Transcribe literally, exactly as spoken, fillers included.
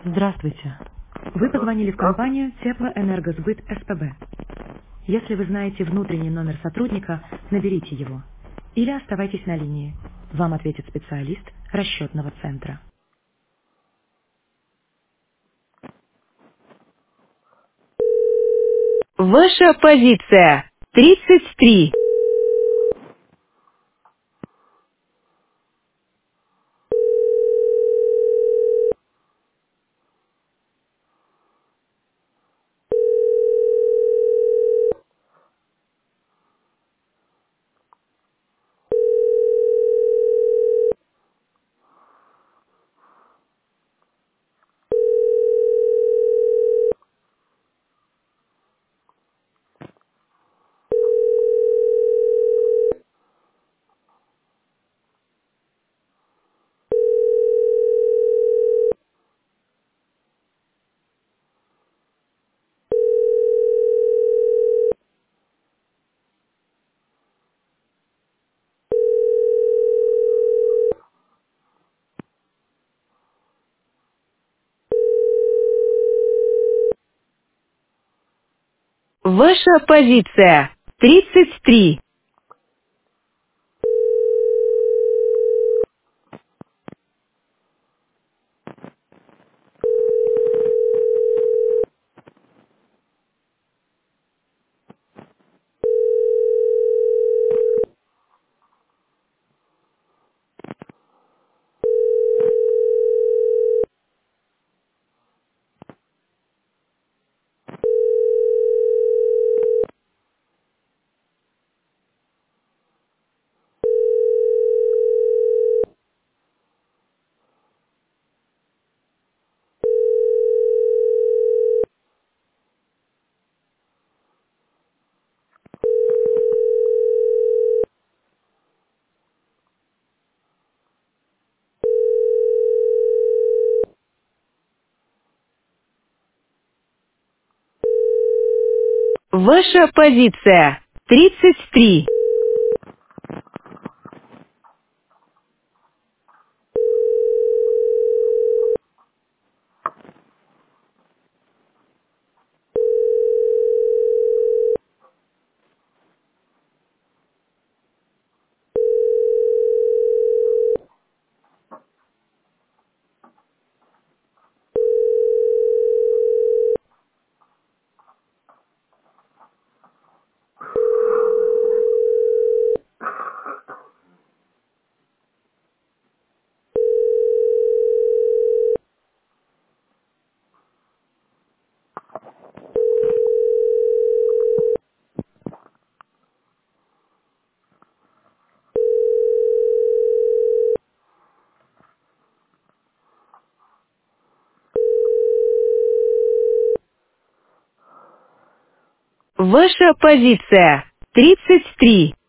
Здравствуйте. Вы позвонили в компанию Теплоэнергосбыт СПБ. Если вы знаете внутренний номер сотрудника, наберите его. Или оставайтесь на линии. Вам ответит специалист расчетного центра. Ваша позиция. тридцать три. Ваша позиция. тридцать три. Ваша позиция. тридцать три. Ваша позиция. тридцать три.